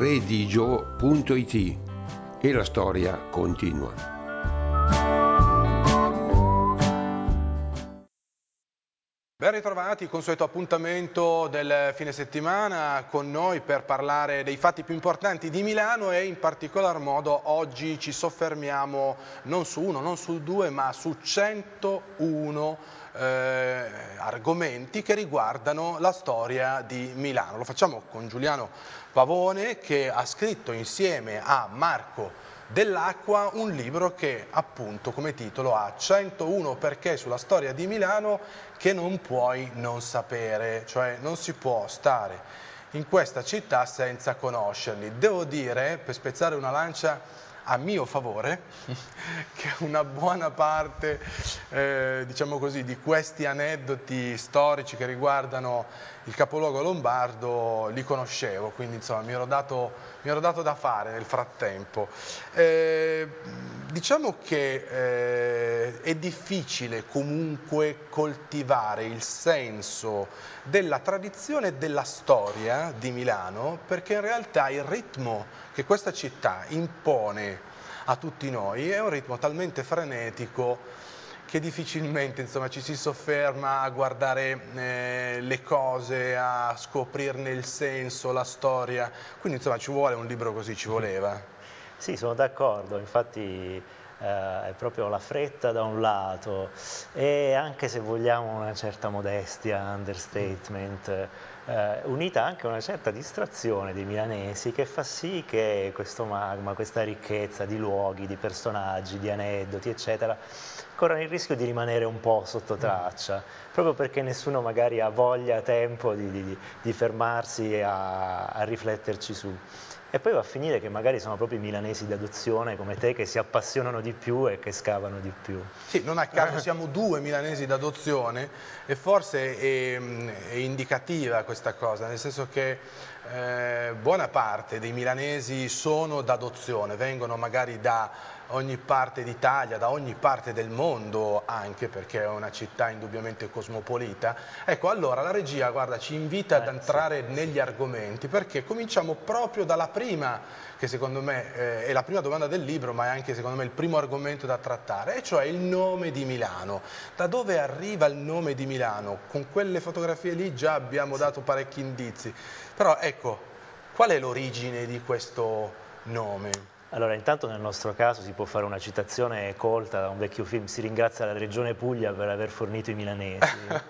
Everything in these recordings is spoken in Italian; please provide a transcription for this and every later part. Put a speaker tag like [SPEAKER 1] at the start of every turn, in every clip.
[SPEAKER 1] redigio.it e la storia continua.
[SPEAKER 2] Ben ritrovati, consueto appuntamento del fine settimana con noi per parlare dei fatti più importanti di Milano e in particolar modo oggi ci soffermiamo non su uno, non su due, ma su 101 argomenti che riguardano la storia di Milano. Lo facciamo con Giuliano Pavone, che ha scritto insieme a Marco Dell'Acqua un libro che appunto come titolo ha 101 perché sulla storia di Milano che non puoi non sapere, cioè non si può stare in questa città senza conoscerli. Devo dire, per spezzare una lancia a mio favore, che una buona parte, diciamo così, di questi aneddoti storici che riguardano il capoluogo lombardo li conoscevo, quindi insomma mi ero dato da fare nel frattempo. Diciamo che è difficile comunque coltivare il senso della tradizione e della storia di Milano, perché in realtà il ritmo che questa città impone a tutti noi è un ritmo talmente frenetico che difficilmente insomma, ci si sofferma a guardare le cose, a scoprirne il senso, la storia, quindi insomma ci vuole un libro così, ci voleva.
[SPEAKER 3] Sì, sono d'accordo, infatti è proprio la fretta da un lato e anche se vogliamo una certa modestia, understatement, unita anche a una certa distrazione dei milanesi che fa sì che questo magma, questa ricchezza di luoghi, di personaggi, di aneddoti, eccetera, corrano il rischio di rimanere un po' sotto traccia, proprio perché nessuno magari ha voglia, tempo di fermarsi a rifletterci su. E poi va a finire che magari sono proprio i milanesi d'adozione come te che si appassionano di più e che scavano di più.
[SPEAKER 2] Sì, non a caso siamo due milanesi d'adozione e forse è indicativa questa cosa, nel senso che buona parte dei milanesi sono d'adozione, vengono magari da ogni parte d'Italia, da ogni parte del mondo anche, perché è una città indubbiamente cosmopolita. Ecco, allora la regia, guarda, ci invita ad entrare negli argomenti, perché cominciamo proprio dalla prima, che secondo me è la prima domanda del libro, ma è anche secondo me il primo argomento da trattare, e cioè il nome di Milano. Da dove arriva il nome di Milano? Con quelle fotografie lì già abbiamo dato parecchi indizi, però ecco, qual è l'origine di questo nome?
[SPEAKER 3] Allora, intanto nel nostro caso si può fare una citazione colta da un vecchio film, si ringrazia la Regione Puglia per aver fornito i milanesi.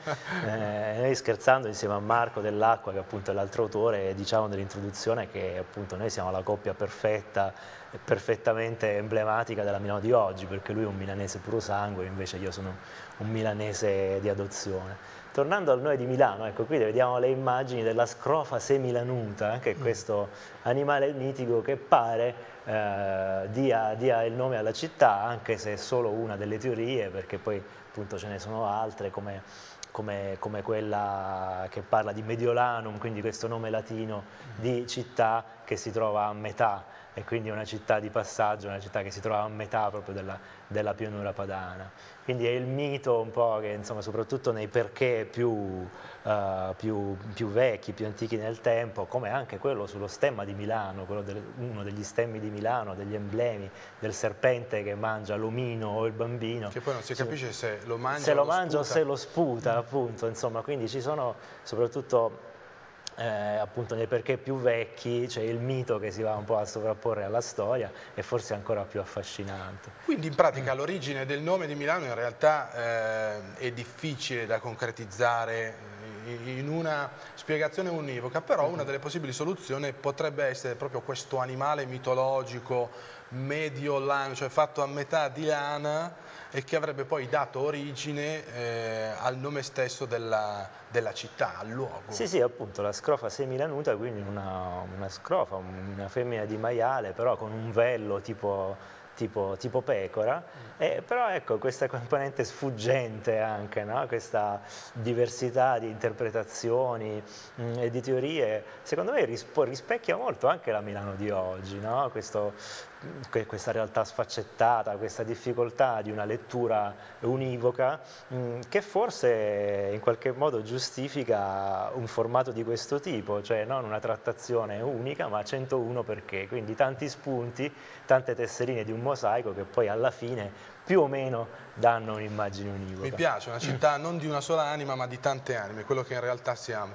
[SPEAKER 3] Noi scherzando insieme a Marco Dell'Acqua, che appunto è l'altro autore, diciamo nell'introduzione che appunto noi siamo la coppia perfetta, perfettamente emblematica della Milano di oggi, perché lui è un milanese puro sangue, invece io sono un milanese di adozione. Tornando al nome di Milano, ecco qui vediamo le immagini della scrofa semilanuta, che è questo animale mitico che pare dia il nome alla città, anche se è solo una delle teorie, perché poi appunto ce ne sono altre come quella che parla di Mediolanum, quindi questo nome latino di città che si trova a metà, e quindi è una città di passaggio, una città che si trova a metà proprio della pianura padana. Quindi è il mito un po' che insomma soprattutto nei perché più vecchi, più antichi nel tempo, come anche quello sullo stemma di Milano, uno degli stemmi di Milano, degli emblemi del serpente che mangia l'omino o il bambino.
[SPEAKER 2] Che poi non si capisce se lo mangia
[SPEAKER 3] se
[SPEAKER 2] o
[SPEAKER 3] lo
[SPEAKER 2] lo
[SPEAKER 3] mangia o
[SPEAKER 2] sputa.
[SPEAKER 3] se lo sputa, appunto, insomma, quindi ci sono soprattutto appunto nei perché più vecchi c'è il mito che si va un po' a sovrapporre alla storia e forse è ancora più affascinante.
[SPEAKER 2] Quindi in pratica l'origine del nome di Milano in realtà è difficile da concretizzare in una spiegazione univoca, però una delle possibili soluzioni potrebbe essere proprio questo animale mitologico mediolano, cioè fatto a metà di lana e che avrebbe poi dato origine al nome stesso della città, al luogo.
[SPEAKER 3] Sì, sì, appunto, la scrofa semilanuta, quindi una scrofa, una femmina di maiale, però con un vello tipo pecora, però ecco questa componente sfuggente anche, no? Questa diversità di interpretazioni e di teorie, secondo me rispecchia molto anche la Milano di oggi, no? Questo questa realtà sfaccettata, questa difficoltà di una lettura univoca, che forse in qualche modo giustifica un formato di questo tipo, cioè non una trattazione unica ma 101 perché, quindi tanti spunti, tante tesserine di un mosaico che poi alla fine più o meno danno un'immagine univoca.
[SPEAKER 2] Mi piace, una città non di una sola anima ma di tante anime, quello che in realtà siamo.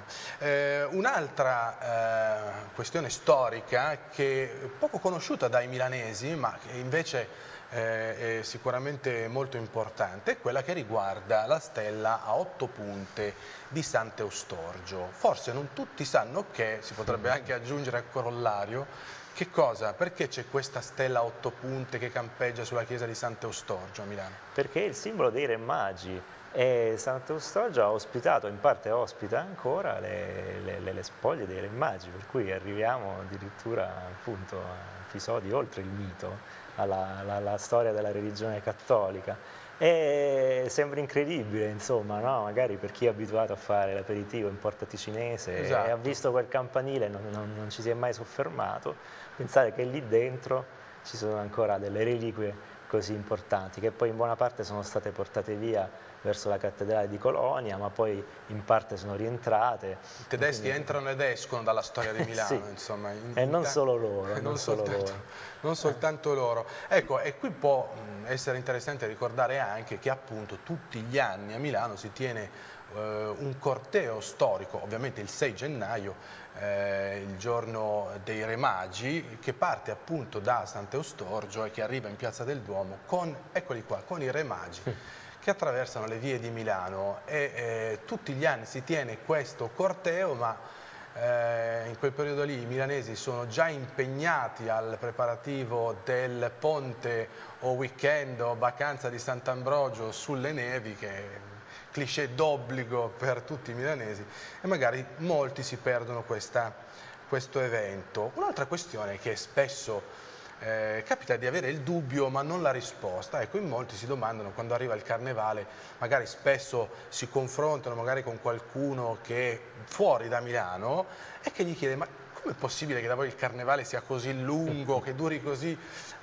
[SPEAKER 2] Un'altra questione storica che è poco conosciuta dai milanesi ma che invece è sicuramente molto importante è quella che riguarda la stella a 8 punte di Sant'Eustorgio. Forse non tutti sanno che, si potrebbe anche aggiungere al corollario, che cosa? Perché c'è questa stella a 8 punte che campeggia sulla chiesa di Sant'Eustorgio a Milano?
[SPEAKER 3] Perché è il simbolo dei Re Magi e Sant'Eustorgio ha ospitato, in parte ospita ancora le spoglie dei Re Magi, per cui arriviamo addirittura appunto a episodi oltre il mito, alla storia della religione cattolica. E sembra incredibile, insomma, no? Magari per chi è abituato a fare l'aperitivo in Porta Ticinese e ha
[SPEAKER 2] Esatto.
[SPEAKER 3] visto quel campanile non ci si è mai soffermato, pensare che lì dentro ci sono ancora delle reliquie così importanti, che poi in buona parte sono state portate via verso la cattedrale di Colonia, ma poi in parte sono rientrate.
[SPEAKER 2] I tedeschi entrano ed escono dalla storia di Milano,
[SPEAKER 3] Sì,
[SPEAKER 2] insomma.
[SPEAKER 3] e non solo loro,
[SPEAKER 2] non soltanto loro. Ecco, e qui può essere interessante ricordare anche che appunto tutti gli anni a Milano si tiene un corteo storico, ovviamente il 6 gennaio, il giorno dei Re Magi, che parte appunto da Sant'Eustorgio e che arriva in Piazza del Duomo con, eccoli qua, con i Re Magi che attraversano le vie di Milano e tutti gli anni si tiene questo corteo, ma in quel periodo lì i milanesi sono già impegnati al preparativo del ponte o weekend o vacanza di Sant'Ambrogio sulle nevi, che è cliché d'obbligo per tutti i milanesi, e magari molti si perdono questo evento. Un'altra questione che spesso capita di avere il dubbio ma non la risposta, ecco, in molti si domandano quando arriva il carnevale, magari spesso si confrontano magari con qualcuno che è fuori da Milano e che gli chiede: ma com'è possibile che da voi il carnevale sia così lungo, che duri così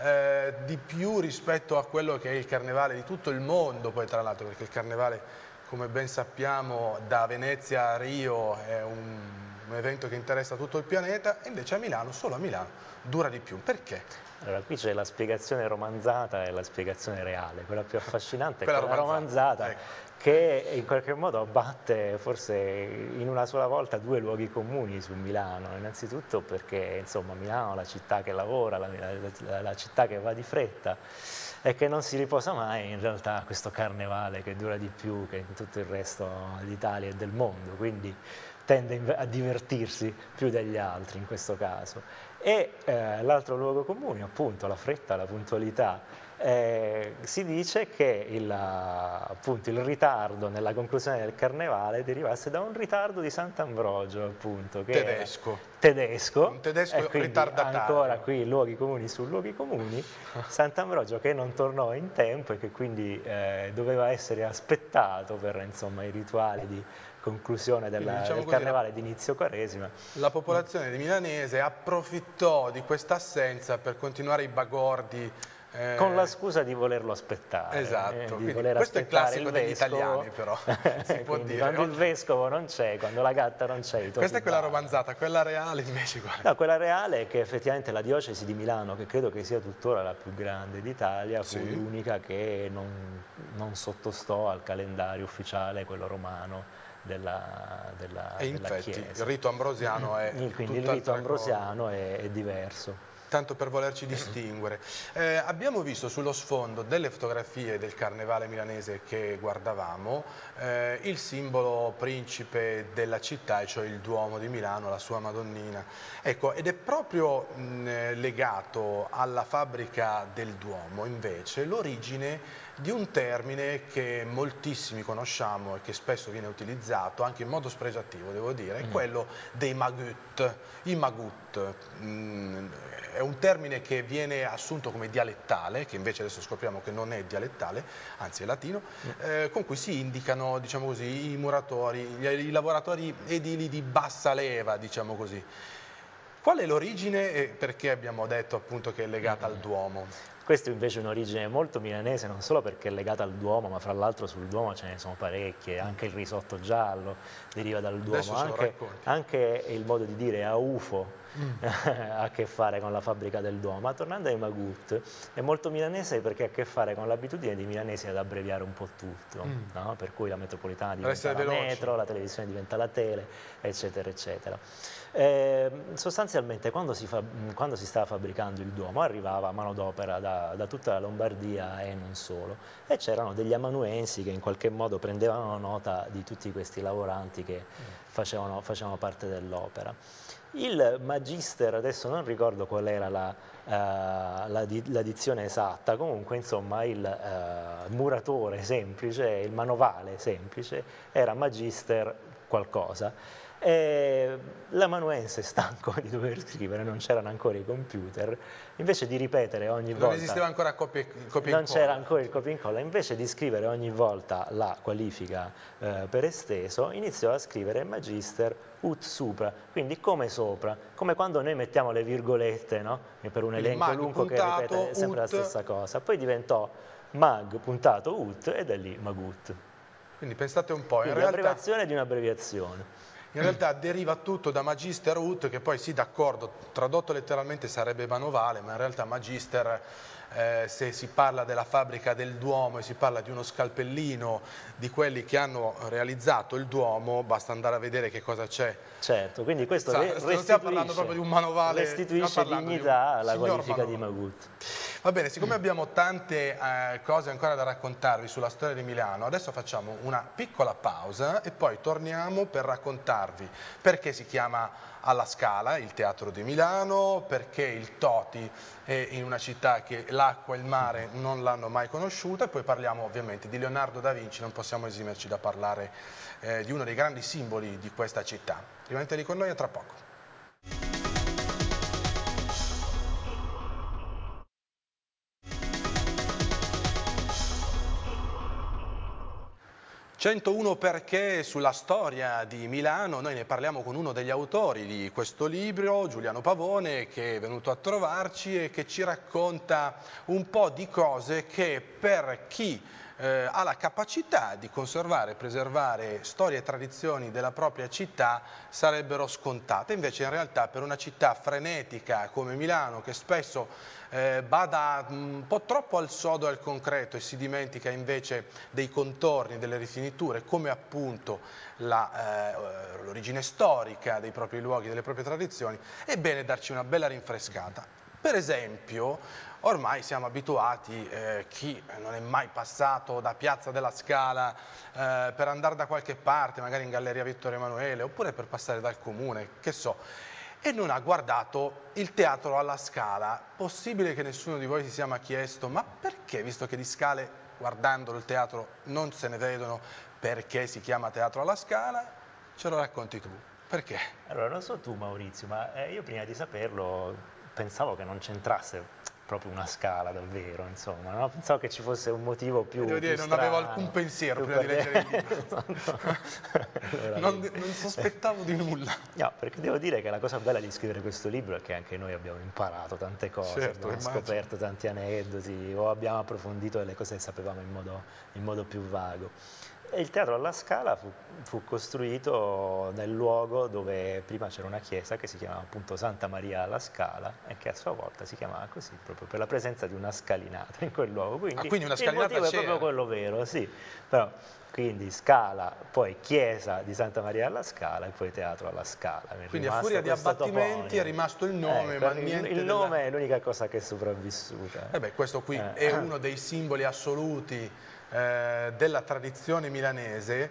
[SPEAKER 2] di più rispetto a quello che è il carnevale di tutto il mondo, poi tra l'altro, perché il carnevale, come ben sappiamo, da Venezia a Rio è un evento che interessa tutto il pianeta, e invece a Milano, solo a Milano, dura di più. Perché?
[SPEAKER 3] Allora, qui c'è la spiegazione romanzata e la spiegazione reale. Quella più affascinante è
[SPEAKER 2] Quella
[SPEAKER 3] quella romanzata,
[SPEAKER 2] ecco.
[SPEAKER 3] che in qualche modo abbatte forse in una sola volta due luoghi comuni su Milano. Innanzitutto perché insomma Milano è la città che lavora, la città che va di fretta e che non si riposa mai in realtà questo carnevale che dura di più che in tutto il resto d'Italia e del mondo, quindi tende a divertirsi più degli altri in questo caso. E l'altro luogo comune, appunto, la fretta, la puntualità. Si dice che appunto, il ritardo nella conclusione del carnevale derivasse da un ritardo di Sant'Ambrogio, appunto, che era tedesco,
[SPEAKER 2] un tedesco
[SPEAKER 3] e quindi
[SPEAKER 2] ritardatario.
[SPEAKER 3] ancora qui luoghi comuni su luoghi comuni. Sant'Ambrogio che non tornò in tempo e che quindi doveva essere aspettato per insomma, i rituali di conclusione
[SPEAKER 2] Quindi, diciamo
[SPEAKER 3] del
[SPEAKER 2] così,
[SPEAKER 3] carnevale di inizio Quaresima.
[SPEAKER 2] la popolazione di milanese approfittò di questa assenza per continuare i bagordi.
[SPEAKER 3] Con la scusa di volerlo aspettare,
[SPEAKER 2] Esatto,
[SPEAKER 3] di
[SPEAKER 2] quindi
[SPEAKER 3] voler
[SPEAKER 2] questo è il
[SPEAKER 3] aspettare il
[SPEAKER 2] classico degli
[SPEAKER 3] vescovo,
[SPEAKER 2] italiani, però, si può
[SPEAKER 3] quindi
[SPEAKER 2] dire.
[SPEAKER 3] quando il vescovo non c'è, quando la gatta non c'è, i topi
[SPEAKER 2] Questa è quella
[SPEAKER 3] ballano.
[SPEAKER 2] romanzata, quella reale invece qual è?
[SPEAKER 3] No, quella reale è che effettivamente la diocesi di Milano, che credo che sia tuttora la più grande d'Italia, fu
[SPEAKER 2] Sì.
[SPEAKER 3] l'unica che non sottostò al calendario ufficiale, quello romano, della
[SPEAKER 2] E infatti
[SPEAKER 3] Chiesa.
[SPEAKER 2] il rito ambrosiano è
[SPEAKER 3] Quindi il rito
[SPEAKER 2] tutt'altra cosa.
[SPEAKER 3] ambrosiano è diverso.
[SPEAKER 2] Tanto per volerci distinguere. Abbiamo visto sullo sfondo delle fotografie del carnevale milanese che guardavamo il simbolo principe della città, e cioè il Duomo di Milano, la sua Madonnina. Ecco, ed è proprio legato alla fabbrica del Duomo invece l'origine di un termine che moltissimi conosciamo e che spesso viene utilizzato anche in modo spregiativo, devo dire, è quello dei magut. I magut è un termine che viene assunto come dialettale, che invece adesso scopriamo che non è dialettale, anzi è latino, con cui si indicano, diciamo così, i muratori, i lavoratori edili di bassa leva, diciamo così. Qual è l'origine e perché abbiamo detto appunto che è legata al Duomo?
[SPEAKER 3] Questa invece è un'origine molto milanese, non solo perché è legata al Duomo, ma fra l'altro sul Duomo ce ne sono parecchie, anche il risotto giallo deriva dal Duomo,
[SPEAKER 2] Adesso ce lo racconti.
[SPEAKER 3] anche il modo di dire a UFO ha a che fare con la fabbrica del Duomo. Ma tornando ai Magut, è molto milanese perché ha a che fare con l'abitudine dei milanesi ad abbreviare un po' tutto, no? Per cui la metropolitana
[SPEAKER 2] Per
[SPEAKER 3] diventa
[SPEAKER 2] essere
[SPEAKER 3] la
[SPEAKER 2] veloci.
[SPEAKER 3] metro, la televisione diventa la tele, eccetera, eccetera. Sostanzialmente quando si stava fabbricando il Duomo arrivava manodopera da tutta la Lombardia e non solo, e c'erano degli amanuensi che in qualche modo prendevano nota di tutti questi lavoranti che facevano parte dell'opera. Il magister, adesso non ricordo qual era la dizione esatta, comunque insomma il muratore semplice, il manovale semplice era magister qualcosa. E l'amanuense, stanco di dover scrivere, non c'erano ancora i computer, invece di ripetere ogni volta...
[SPEAKER 2] Non esisteva ancora copia e incolla.
[SPEAKER 3] Non c'era ancora il copia e incolla, invece di scrivere ogni volta la qualifica per esteso, iniziò a scrivere magister ut supra, quindi come sopra, come quando noi mettiamo le virgolette, no? Per un
[SPEAKER 2] Quindi
[SPEAKER 3] elenco
[SPEAKER 2] mag
[SPEAKER 3] lungo che
[SPEAKER 2] puntato,
[SPEAKER 3] ripete sempre
[SPEAKER 2] ut.
[SPEAKER 3] la stessa cosa. Poi diventò mag puntato ut e da lì magut.
[SPEAKER 2] Quindi pensate un po',
[SPEAKER 3] Quindi abbreviazione di un'abbreviazione.
[SPEAKER 2] in realtà deriva tutto da magister ut, che poi sì, d'accordo, tradotto letteralmente sarebbe manovale, ma in realtà magister, se si parla della fabbrica del Duomo e si parla di uno scalpellino di quelli che hanno realizzato il Duomo, basta andare a vedere che cosa c'è.
[SPEAKER 3] Certo, quindi questo
[SPEAKER 2] Non stiamo parlando proprio di un manovale,
[SPEAKER 3] restituisce dignità alla
[SPEAKER 2] signor
[SPEAKER 3] qualifica
[SPEAKER 2] manovale.
[SPEAKER 3] di Magut.
[SPEAKER 2] Va bene, siccome abbiamo tante cose ancora da raccontarvi sulla storia di Milano, adesso facciamo una piccola pausa e poi torniamo per raccontarvi perché si chiama alla Scala il Teatro di Milano, perché il Toti è in una città che l'acqua e il mare non l'hanno mai conosciuta, e poi parliamo ovviamente di Leonardo da Vinci, non possiamo esimerci da parlare di uno dei grandi simboli di questa città. Rimanete lì con noi, a tra poco. 101 perché sulla storia di Milano, noi ne parliamo con uno degli autori di questo libro, Giuliano Pavone, che è venuto a trovarci e che ci racconta un po' di cose che per chi ha la capacità di conservare e preservare storie e tradizioni della propria città sarebbero scontate. Invece in realtà per una città frenetica come Milano, che spesso bada un po' troppo al sodo e al concreto e si dimentica invece dei contorni, delle rifiniture, come appunto l'origine storica dei propri luoghi, delle proprie tradizioni, è bene darci una bella rinfrescata. Per esempio, ormai siamo abituati, chi non è mai passato da Piazza della Scala per andare da qualche parte, magari in Galleria Vittorio Emanuele, oppure per passare dal comune, che so, e non ha guardato il Teatro alla Scala. Possibile che nessuno di voi si sia mai chiesto, ma perché, visto che di scale, guardandolo il teatro, non se ne vedono, perché si chiama Teatro alla Scala? Ce lo racconti tu. Perché?
[SPEAKER 3] Allora, non so tu Maurizio, ma io prima di saperlo pensavo che non c'entrasse proprio una scala davvero, insomma, no? Pensavo che ci fosse un motivo più
[SPEAKER 2] Devo dire,
[SPEAKER 3] più
[SPEAKER 2] non avevo
[SPEAKER 3] strano,
[SPEAKER 2] alcun pensiero
[SPEAKER 3] più
[SPEAKER 2] prima di leggere il libro.
[SPEAKER 3] Allora,
[SPEAKER 2] Non sospettavo di nulla.
[SPEAKER 3] No, perché devo dire che la cosa bella di scrivere questo libro è che anche noi abbiamo imparato tante cose,
[SPEAKER 2] Certo,
[SPEAKER 3] abbiamo
[SPEAKER 2] immagino.
[SPEAKER 3] scoperto tanti aneddoti o abbiamo approfondito delle cose che sapevamo in modo più vago. E il Teatro alla Scala fu costruito nel luogo dove prima c'era una chiesa che si chiamava appunto Santa Maria alla Scala e che a sua volta si chiamava così proprio per la presenza di una scalinata in quel luogo.
[SPEAKER 2] Quindi una
[SPEAKER 3] Il
[SPEAKER 2] scalinata
[SPEAKER 3] motivo è
[SPEAKER 2] c'era.
[SPEAKER 3] proprio quello vero, sì. Però, quindi Scala, poi chiesa di Santa Maria alla Scala e poi Teatro alla Scala.
[SPEAKER 2] Quindi a furia di abbattimenti è rimasto il nome,
[SPEAKER 3] Ecco,
[SPEAKER 2] ma niente
[SPEAKER 3] il nome è l'unica cosa che è sopravvissuta.
[SPEAKER 2] Questo qui è uno dei simboli assoluti della tradizione milanese.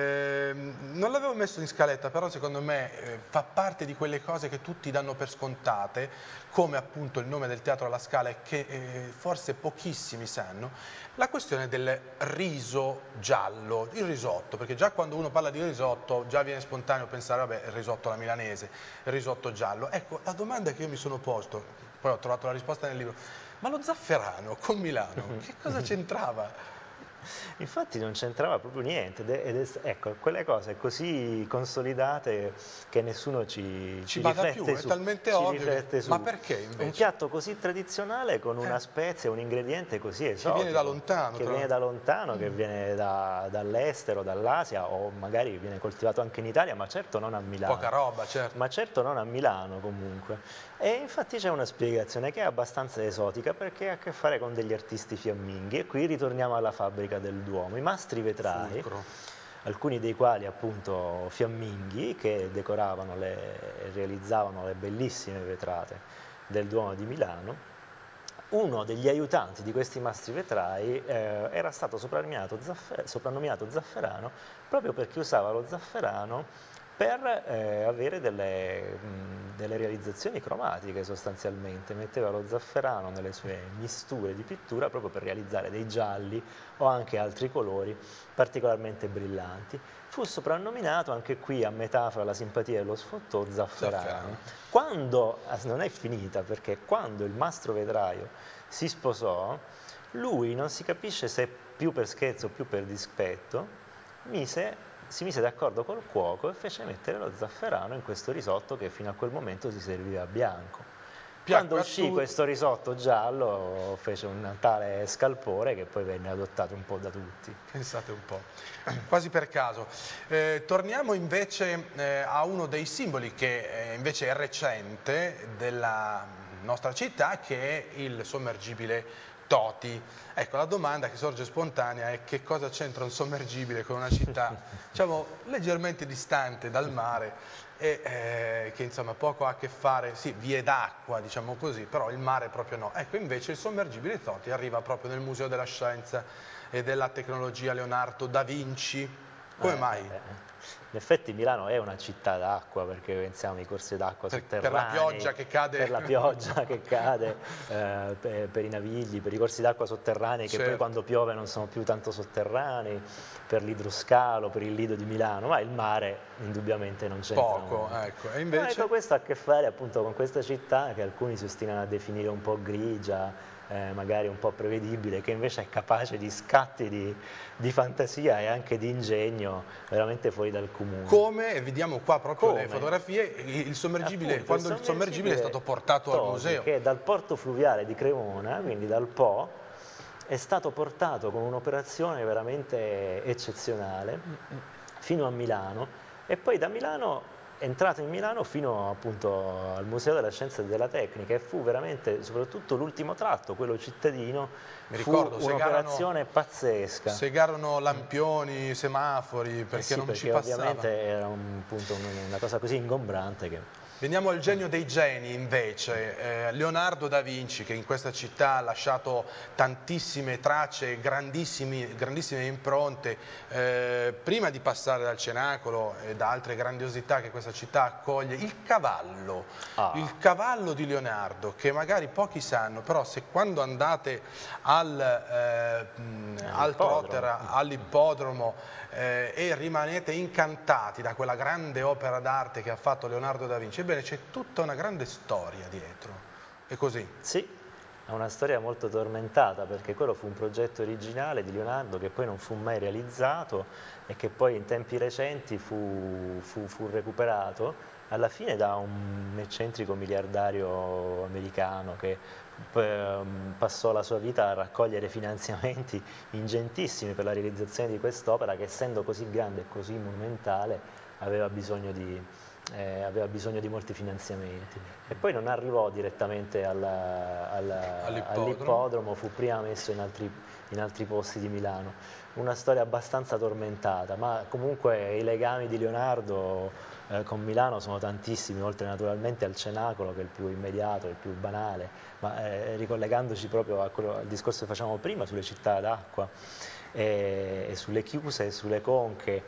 [SPEAKER 2] Non l'avevo messo in scaletta, però secondo me fa parte di quelle cose che tutti danno per scontate, come appunto il nome del Teatro alla Scala e che forse pochissimi sanno, la questione del riso giallo, il risotto, perché già quando uno parla di risotto già viene spontaneo pensare, vabbè, il risotto alla milanese, il risotto giallo. Ecco, la domanda che io mi sono posto, poi ho trovato la risposta nel libro, ma lo zafferano con Milano, che cosa c'entrava?
[SPEAKER 3] Infatti non c'entrava proprio niente, ecco, quelle cose così consolidate che nessuno ci
[SPEAKER 2] bada
[SPEAKER 3] riflette
[SPEAKER 2] più, è
[SPEAKER 3] su,
[SPEAKER 2] talmente
[SPEAKER 3] ci
[SPEAKER 2] ovvio
[SPEAKER 3] riflette
[SPEAKER 2] ma
[SPEAKER 3] su.
[SPEAKER 2] perché invece?
[SPEAKER 3] Un piatto così tradizionale con una spezia, un ingrediente così esotico.
[SPEAKER 2] Che viene da lontano.
[SPEAKER 3] Che viene da lontano, che viene dall'estero, dall'Asia, o magari viene coltivato anche in Italia, ma certo non a Milano.
[SPEAKER 2] Poca roba, certo.
[SPEAKER 3] Ma certo non a Milano comunque. E infatti c'è una spiegazione che è abbastanza esotica perché ha a che fare con degli artisti fiamminghi, e qui ritorniamo alla fabbrica del Duomo. I mastri vetrai,
[SPEAKER 2] Fulcro.
[SPEAKER 3] alcuni dei quali appunto fiamminghi, che decoravano e realizzavano le bellissime vetrate del Duomo di Milano. Uno degli aiutanti di questi mastri vetrai era stato soprannominato Zafferano proprio perché usava lo zafferano per avere delle realizzazioni cromatiche sostanzialmente. Metteva lo zafferano nelle sue misture di pittura proprio per realizzare dei gialli o anche altri colori particolarmente brillanti. Fu soprannominato anche qui, a metafora la simpatia e lo sfottò, Zafferano. Quando, non è finita, perché quando il mastro vetraio si sposò, lui, non si capisce se più per scherzo o più per dispetto, si mise d'accordo col cuoco e fece mettere lo zafferano in questo risotto che fino a quel momento si serviva bianco. Quando uscì questo risotto giallo fece un tale scalpore che poi venne adottato un po' da tutti.
[SPEAKER 2] Pensate un po', quasi per caso. Torniamo invece a uno dei simboli che invece è recente della nostra città, che è il sommergibile Toti. Ecco, la domanda che sorge spontanea è: che cosa c'entra un sommergibile con una città, diciamo, leggermente distante dal mare e che insomma poco ha a che fare, sì, vie d'acqua, diciamo così, però il mare proprio no. Ecco, invece il sommergibile Toti arriva proprio nel Museo della Scienza e della Tecnologia Leonardo da Vinci. Come mai?
[SPEAKER 3] In effetti Milano è una città d'acqua, perché pensiamo ai corsi d'acqua sotterranei,
[SPEAKER 2] per la pioggia che cade,
[SPEAKER 3] per la pioggia che cade, per i navigli, per i corsi d'acqua sotterranei che poi quando piove non sono più tanto sotterranei, per l'idroscalo, per il lido di Milano, ma il mare indubbiamente non c'entra
[SPEAKER 2] poco,
[SPEAKER 3] molto.
[SPEAKER 2] ecco. E invece?
[SPEAKER 3] Ecco, questo ha a che fare appunto con questa città che alcuni si ostinano a definire un po' grigia, magari un po' prevedibile, che invece è capace di scatti di fantasia e anche di ingegno veramente fuori dal comune.
[SPEAKER 2] Come, e vediamo qua proprio le fotografie, il sommergibile,
[SPEAKER 3] Appunto,
[SPEAKER 2] quando il sommergibile è stato portato
[SPEAKER 3] Toti,
[SPEAKER 2] al museo.
[SPEAKER 3] che dal porto fluviale di Cremona, quindi dal Po, è stato portato con un'operazione veramente eccezionale fino a Milano, e poi da Milano è entrato in Milano fino appunto al Museo della Scienza e della Tecnica, e fu veramente, soprattutto l'ultimo tratto, quello cittadino, fu un'operazione pazzesca.
[SPEAKER 2] Segarono lampioni, semafori, perché non ci passava.
[SPEAKER 3] Ovviamente era appunto una cosa così ingombrante che...
[SPEAKER 2] Veniamo al genio dei geni invece, Leonardo da Vinci, che in questa città ha lasciato tantissime tracce, grandissime impronte. Prima di passare dal Cenacolo e da altre grandiosità che questa città accoglie, il cavallo di Leonardo, che magari pochi sanno, però se quando andate al Trotter, all'ippodromo, e rimanete incantati da quella grande opera d'arte che ha fatto Leonardo da Vinci, ebbene c'è tutta una grande storia dietro, è così?
[SPEAKER 3] Sì, è una storia molto tormentata, perché quello fu un progetto originale di Leonardo che poi non fu mai realizzato e che poi in tempi recenti fu recuperato alla fine da un eccentrico miliardario americano che passò la sua vita a raccogliere finanziamenti ingentissimi per la realizzazione di quest'opera, che essendo così grande e così monumentale aveva bisogno di molti finanziamenti, e poi non arrivò direttamente all'ippodromo, fu prima messo in altri posti di Milano. Una storia abbastanza tormentata, ma comunque i legami di Leonardo con Milano sono tantissimi, oltre naturalmente al Cenacolo, che è il più immediato, il più banale, ma ricollegandoci proprio al discorso che facevamo prima sulle città d'acqua e sulle chiuse e sulle conche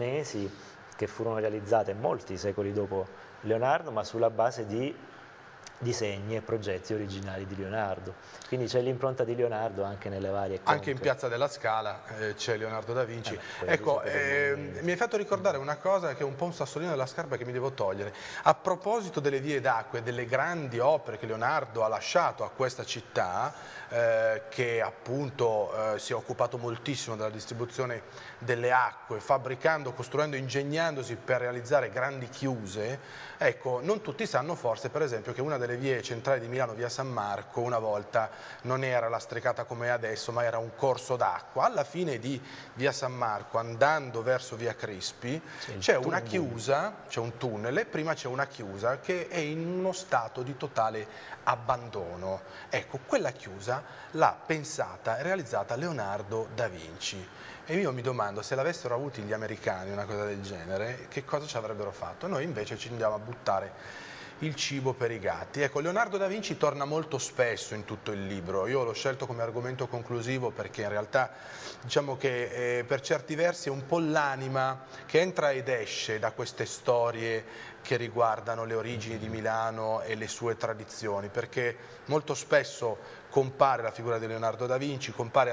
[SPEAKER 3] milanesi, che furono realizzate molti secoli dopo Leonardo, ma sulla base di disegni e progetti originali di Leonardo. Quindi c'è l'impronta di Leonardo anche nelle varie conche.
[SPEAKER 2] Anche in Piazza della Scala c'è Leonardo da Vinci. Ecco,
[SPEAKER 3] monumenti.
[SPEAKER 2] mi hai fatto ricordare una cosa che è un po' un sassolino della scarpa che mi devo togliere. A proposito delle vie d'acqua e delle grandi opere che Leonardo ha lasciato a questa città, che appunto si è occupato moltissimo della distribuzione delle acque, fabbricando, costruendo, ingegnandosi per realizzare grandi chiuse, ecco, non tutti sanno forse per esempio che una delle vie centrali di Milano, via San Marco, una volta non era lastricata come è adesso, ma era un corso d'acqua. Alla fine di via San Marco, andando verso via Crispi, c'è una chiusa, c'è un tunnel, e prima c'è una chiusa che è in uno stato di totale abbandono. Ecco, quella chiusa l'ha pensata e realizzata Leonardo da Vinci. E io mi domando, se l'avessero avuti gli americani una cosa del genere, che cosa ci avrebbero fatto? Noi invece ci andiamo a buttare il cibo per i gatti. Ecco, Leonardo da Vinci torna molto spesso in tutto il libro. Io l'ho scelto come argomento conclusivo perché in realtà diciamo che per certi versi è un po' l'anima che entra ed esce da queste storie che riguardano le origini di Milano e le sue tradizioni, perché molto spesso compare la figura di Leonardo da Vinci,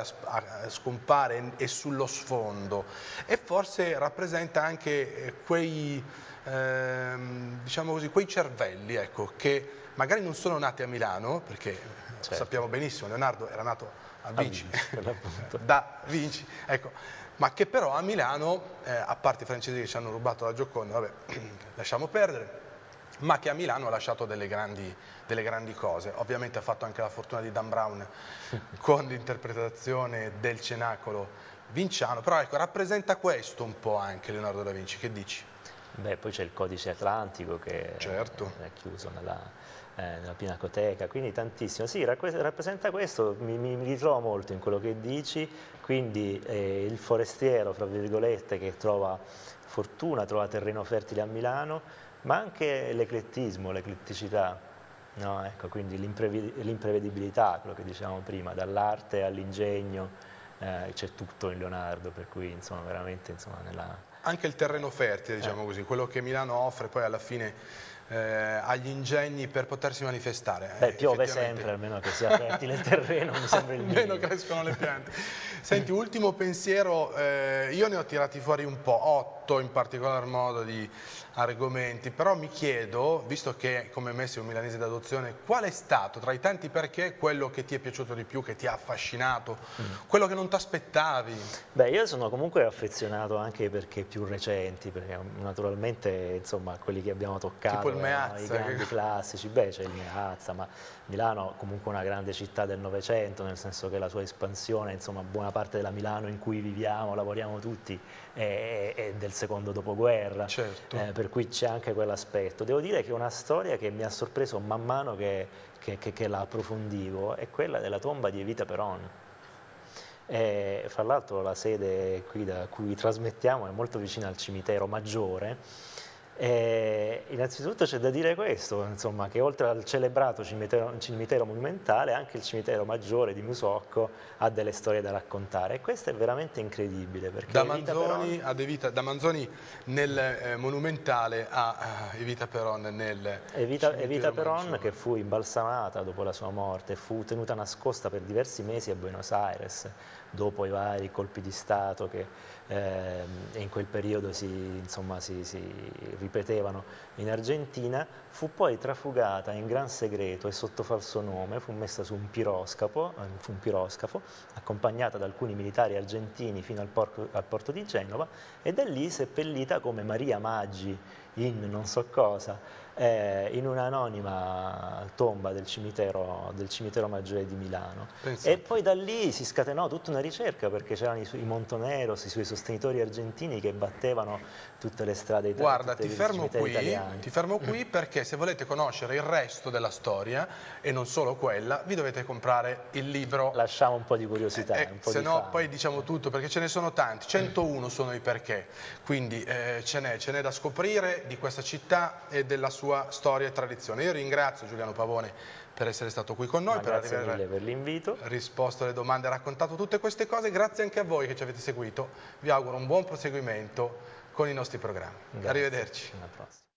[SPEAKER 2] scompare e sullo sfondo, e forse rappresenta anche quei, diciamo così, quei cervelli, ecco, che magari non sono nati a Milano, perché sappiamo benissimo Leonardo era nato a Vinci, da Vinci, ecco, ma che però a Milano, a parte i francesi che ci hanno rubato la Gioconda, vabbè, lasciamo perdere, ma che a Milano ha lasciato delle grandi cose. Ovviamente ha fatto anche la fortuna di Dan Brown con l'interpretazione del Cenacolo vinciano, però ecco, rappresenta questo un po' anche Leonardo da Vinci, che dici?
[SPEAKER 3] Beh, poi c'è il Codice Atlantico che è chiuso nella Pinacoteca, quindi tantissimo. Sì, rappresenta questo, mi ritrovo molto in quello che dici, quindi il forestiero, fra virgolette, che trova fortuna, trova terreno fertile a Milano, ma anche l'eclettismo, l'ecletticità, no? Ecco, quindi l'imprevedibilità, quello che dicevamo prima, dall'arte all'ingegno, c'è tutto in Leonardo, per cui insomma veramente insomma,
[SPEAKER 2] anche il terreno fertile, diciamo così, quello che Milano offre poi alla fine agli ingegni per potersi manifestare.
[SPEAKER 3] Beh, piove sempre, almeno che sia fertile il terreno, mi sembra il minimo.
[SPEAKER 2] Almeno crescono le piante. Senti, ultimo pensiero, io ne ho tirati fuori un po', 8 in particolar modo di argomenti, però mi chiedo, visto che come me sei un milanese d'adozione, qual è stato tra i tanti perché quello che ti è piaciuto di più, che ti ha affascinato, quello che non ti aspettavi?
[SPEAKER 3] Beh, io sono comunque affezionato anche perché più recenti, perché naturalmente insomma quelli che abbiamo toccato,
[SPEAKER 2] Tipo il
[SPEAKER 3] no? I
[SPEAKER 2] Meazza.
[SPEAKER 3] grandi classici, beh c'è il Meazza, ma Milano comunque una grande città del Novecento, nel senso che la sua espansione, insomma buona parte della Milano in cui viviamo, lavoriamo tutti, è del secondo dopoguerra,
[SPEAKER 2] Certo.
[SPEAKER 3] per cui c'è anche quell'aspetto. Devo dire che è una storia che mi ha sorpreso man mano che la approfondivo, è quella della tomba di Evita Peron. E, fra l'altro la sede qui da cui trasmettiamo è molto vicina al cimitero Maggiore. E innanzitutto c'è da dire questo, insomma, che oltre al celebrato cimitero monumentale, anche il cimitero Maggiore di Musocco ha delle storie da raccontare, e questo è veramente incredibile, perché
[SPEAKER 2] Da Manzoni, da Manzoni nel monumentale a Evita Peron nel
[SPEAKER 3] Evita
[SPEAKER 2] cimitero
[SPEAKER 3] Peron, che
[SPEAKER 2] Maggiore.
[SPEAKER 3] fu imbalsamata dopo la sua morte, fu tenuta nascosta per diversi mesi a Buenos Aires, dopo i vari colpi di Stato che in quel periodo si ripetevano in Argentina, fu poi trafugata in gran segreto e sotto falso nome, fu messa su un piroscafo, accompagnata da alcuni militari argentini fino al porto di Genova, e da lì seppellita come Maria Maggi in non so cosa, in un'anonima tomba del cimitero Maggiore di Milano.
[SPEAKER 2] Pensate.
[SPEAKER 3] E poi da lì si scatenò tutta una ricerca, perché c'erano i Montoneros, i suoi sostenitori argentini che battevano tutte le strade
[SPEAKER 2] Guarda,
[SPEAKER 3] tutti i cimiteri italiani.
[SPEAKER 2] ti fermo qui perché se volete conoscere il resto della storia, e non solo quella, vi dovete comprare il libro.
[SPEAKER 3] Lasciamo un po' di curiosità, un po'
[SPEAKER 2] Se
[SPEAKER 3] di
[SPEAKER 2] no
[SPEAKER 3] fame.
[SPEAKER 2] poi diciamo tutto, perché ce ne sono tanti, 101 sono i perché, quindi ce n'è da scoprire di questa città e della sua storia e tradizione. Io ringrazio Giuliano Pavone per essere stato qui con noi,
[SPEAKER 3] Grazie mille per l'invito.
[SPEAKER 2] risposto alle domande e raccontato tutte queste cose. Grazie anche a voi che ci avete seguito, vi auguro un buon proseguimento con i nostri programmi.
[SPEAKER 3] Grazie.
[SPEAKER 2] Arrivederci.
[SPEAKER 3] Alla prossima.